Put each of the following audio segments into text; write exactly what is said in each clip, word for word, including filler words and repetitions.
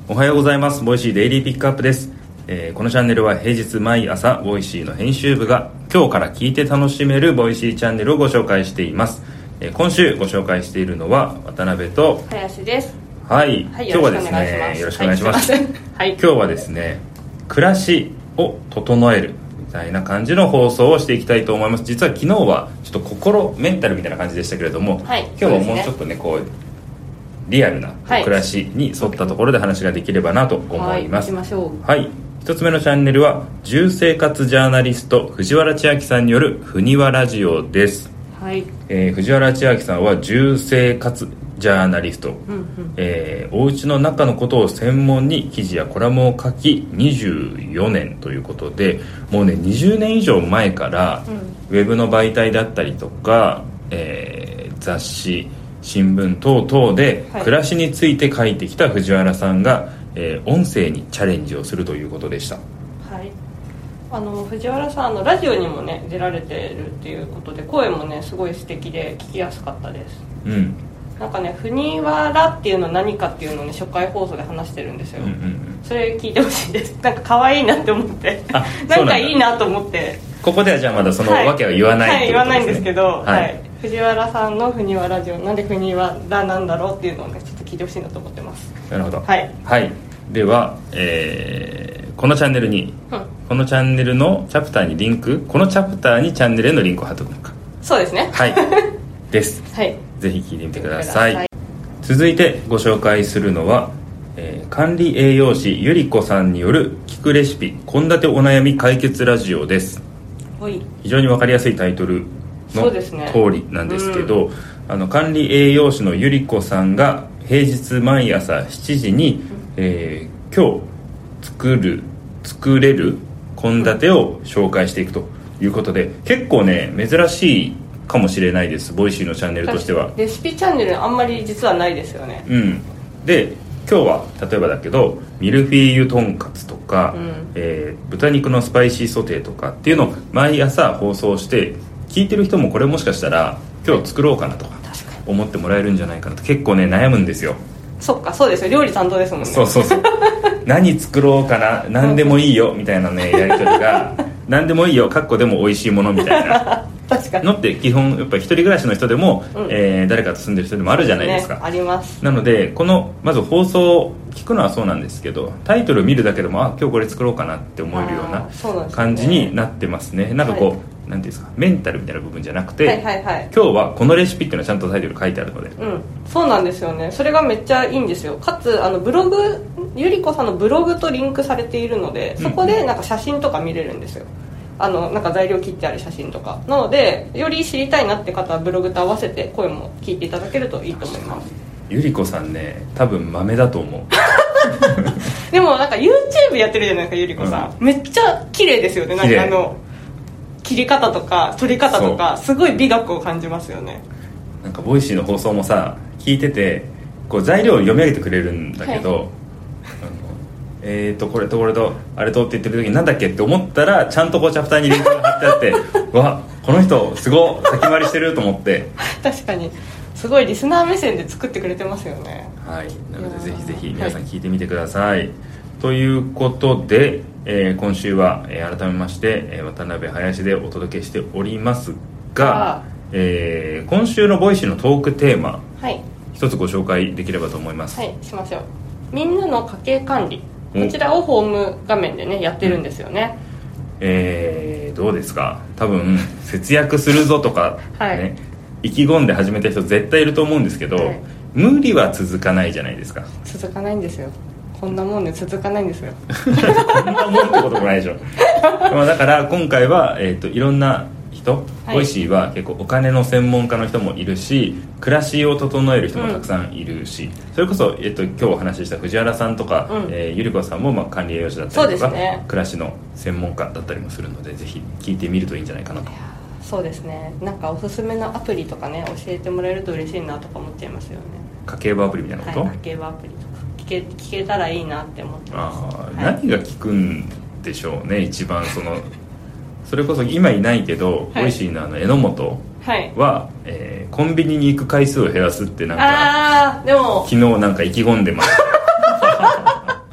おはようございます。ボイシーデイリーピックアップです。えー、このチャンネルは平日毎朝ボイシーの編集部が今日から聞いて楽しめるボイシーチャンネルをご紹介しています。えー、今週ご紹介しているのは渡辺と林です。 はい、はい、今日はですね、よろしくお願いします。はい、はい、今日はですね、暮らしを整えるみたいな感じの放送をしていきたいと思います。実は昨日はちょっと心メンタルみたいな感じでしたけれども、はい、今日はもうちょっとねこうリアルな暮らしに沿ったところで話ができればなと思います。 はい、行きましょう。 はい、一つ目のチャンネルは住生活ジャーナリスト藤原千秋さんによるふにわラジオです。 はい、 えー、藤原千秋さんは住生活ジャーナリスト、うんうん、えー、お家の中のことを専門に記事やコラムを書きにじゅうよねんということで、もうねにじゅうねん以上前から、うん、ウェブの媒体だったりとか、えー、雑誌新聞等々で暮らしについて書いてきた藤原さんが、はい、えー、音声にチャレンジをするということでした。 はい、あの藤原さんのラジオにもね出られてるっていうことで、声もねすごい素敵で聞きやすかったです。うん、なんかね、ふにわらっていうのは何かっていうのをね初回放送で話してるんですよ。うんうんうん、それ聞いてほしいです。なんか可愛いなって思ってなんかいいなと思って。ここではじゃあまだその訳は言わない、 はい、はい、言わないんですけど、 はい、 はい、藤原さんのふにわラジオ、なんでふにわらなんだろうっていうのをねちょっと聞いてほしいなと思ってます。 なるほど。 はい、 はい、では、えー、このチャンネルに、うん、このチャンネルのチャプターにリンクこのチャプターにチャンネルへのリンクを貼っておくのか。 そうですね。 はいです、 はい、 ぜひ聞いてみてください。続いてご紹介するのは、えー、管理栄養士ゆりこさんによる聞くレシピ献立お悩み解決ラジオです。 はい、 非常に分かりやすいタイトルの通りなんですけど、うん、あの管理栄養士のゆりこさんが平日毎朝しちじに、うん、えー、今日作る作れる献立を紹介していくということで、結構ね珍しいかもしれないです。ボイシーのチャンネルとしてはレシピチャンネルあんまり実はないですよね。 うん、で今日は例えばだけどミルフィーユとんかつとか、うん、えー、豚肉のスパイシーソテーとかっていうのを毎朝放送して、聞いてる人もこれもしかしたら今日作ろうかなとか思ってもらえるんじゃないかなと結構ね悩むんですよ。 そっか、そうですよ、料理担当ですもんね。 そうそうそう何作ろうかな、何でもいいよみたいなねやり取りが何でもいいよかっこでも美味しいものみたいな確かにのって基本やっぱり一人暮らしの人でも、うん、えー、誰かと住んでる人でもあるじゃないですか。 そうですね、あります。 なのでこのまず放送を聞くのはそうなんですけど、タイトルを見るだけでもあ今日これ作ろうかなって思えるような感じになってますね。なんかこう、はい、なんていうんですか、メンタルみたいな部分じゃなくて、はいはいはい、今日はこのレシピっていうのはちゃんとタイトル書いてあるので、 うん、そうなんですよね。それがめっちゃいいんですよ。かつあのブログ、ゆりこさんのブログとリンクされているので、そこでなんか写真とか見れるんですよ。あのなんか材料切ってある写真とかなので、より知りたいなって方はブログと合わせて声も聞いていただけるといいと思います。 ゆりこさんね多分豆だと思うでもなんか YouTube やってるじゃないですか、ゆりこさん、うん、めっちゃ綺麗ですよね。なんかあの切り方とか撮り方とかすごい美学を感じますよね。 なんかボイシーの放送もさ聞いててこう材料を読み上げてくれるんだけど、はい、えーとこれとこれとあれとって言ってる時になんだっけって思ったらちゃんとこうチャプターにリンクが貼ってあってうわこの人すごい先回りしてると思って確かにすごいリスナー目線で作ってくれてますよね。 はい、なのでぜひぜひ皆さん聞いてみてください、はい、ということで、えー、今週は、えー、改めまして、えー、渡辺林でお届けしておりますが、えー、今週のボイシーのトークテーマ、はい、一つご紹介できればと思います。 はい、しましょう。みんなの家計管理、こちらをホーム画面でねやってるんですよね。 えー、どうですか。多分節約するぞとか、ね、はい、意気込んで始めた人絶対いると思うんですけど、はい、無理は続かないじゃないですか。 続かないんですよ。こんなもんで続かないんですよこんなもんってこともないでしょまあだから今回は、えーと、いろんな人、はい、ボイシーは結構お金の専門家の人もいるし、暮らしを整える人もたくさんいるし、うん、それこそ、えーと、今日お話しした藤原さんとか、うん、えー、ゆりこさんも、まあ、管理栄養士だったりとか、ね、暮らしの専門家だったりもするので、ぜひ聞いてみるといいんじゃないかなと。 そうですね。なんかおすすめのアプリとかね教えてもらえると嬉しいなとか思っちゃいますよね。 家計簿アプリみたいなこと、 はい、家計簿アプリとか聞け、聞けたらいいなって思ってます。 あ、はい、何が聞くんでしょうね。一番そのそれこそ今いないけど、はい、ボイシーのあの榎本は、はい、えー、コンビニに行く回数を減らすってなんかあでも昨日なんか意気込んでます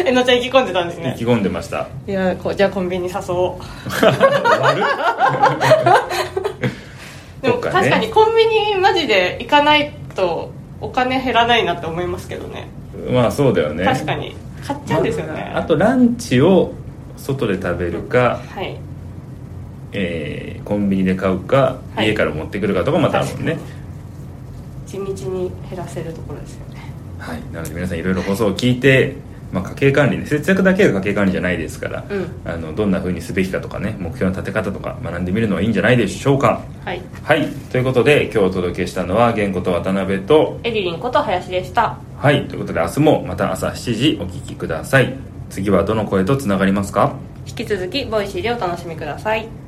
えのちゃん意気込んでたんですね。 意気込んでました。 いやこうじゃあコンビニ誘おうでも、ね、確かにコンビニマジで行かないとお金減らないなって思いますけどね。 まあそうだよね。 確かに買っちゃうんですよね、 まあ、あとランチを外で食べるか、 はい、 えー、コンビニで買うか、はい、家から持ってくるかとかまたあるもんね。 地道に減らせるところですよね。 はい、なので皆さんいろいろ放送を聞いて、まあ、家計管理、ね、節約だけが家計管理じゃないですから、うん、あのどんな風にすべきかとかね、目標の立て方とか学んでみるのはいいんじゃないでしょうか。 はい、 はい、ということで今日お届けしたのは玄子と渡辺とエリリンこと林でした。 はい、ということで明日もまた朝しちじお聞きください。次はどの声とつながりますか？ 引き続きボイシーでお楽しみください。